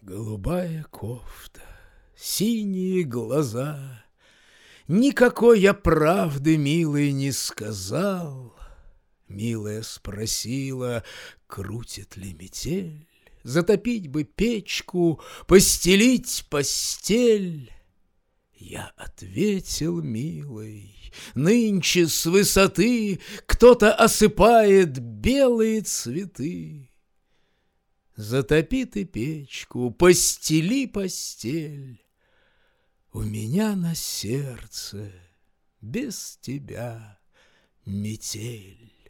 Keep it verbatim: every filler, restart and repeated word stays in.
Голубая кофта, синие глаза. Никакой я правды, милый, не сказал. Милая спросила, крутит ли метель, затопить бы печку, постелить постель. Я ответил, милой, нынче с высоты кто-то осыпает белые цветы. Затопи ты печку, постели постель. У меня на сердце без тебя метель.